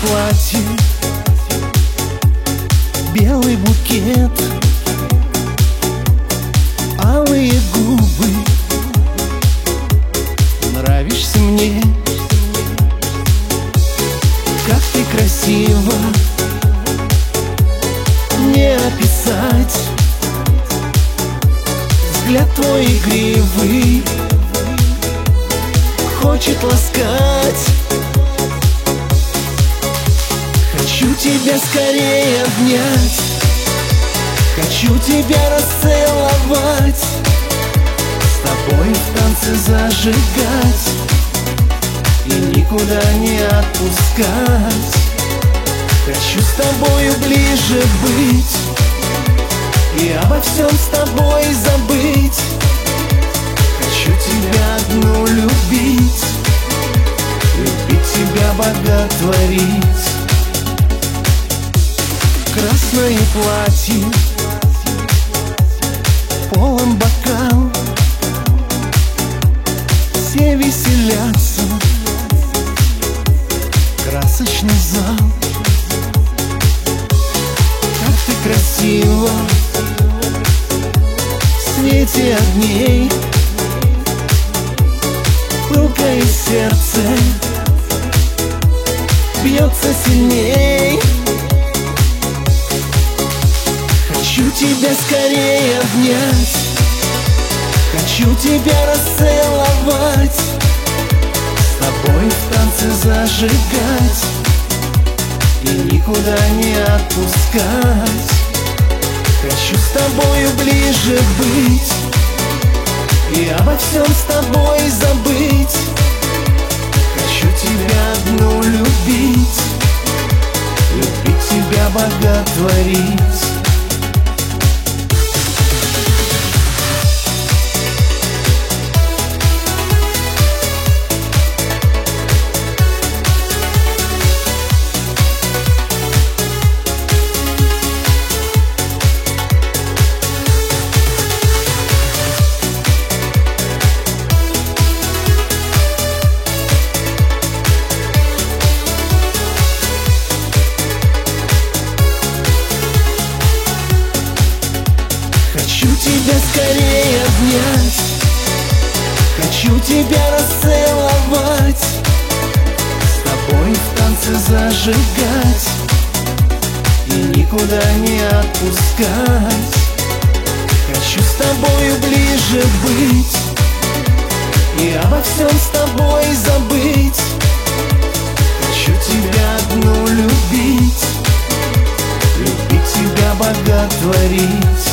платье, белый букет, алые губы. Нравишься мне, как ты красива, не описать. Взгляд твой игривый хочет ласкать. Хочу тебя скорее обнять, хочу тебя расцеловать, с тобой в танце зажигать и никуда не отпускать. Хочу с тобою ближе быть и обо всем с тобой забыть. Хочу тебя одну любить, любить тебя боготворить. Красное платье, полон бокал, все веселятся, красочный зал. Как ты красива в свете огней, пылкое сердце бьется сильней. Хочу тебя скорее обнять, хочу тебя расцеловать, с тобой в танце зажигать и никуда не отпускать. Хочу с тобою ближе быть и обо всем с тобой забыть. Хочу тебя одну любить, любить тебя боготворить. Хочу тебя скорее обнять, хочу тебя расцеловать, с тобой в танце зажигать и никуда не отпускать. Хочу с тобою ближе быть и обо всем с тобой забыть. Хочу тебя одну любить, любить тебя боготворить.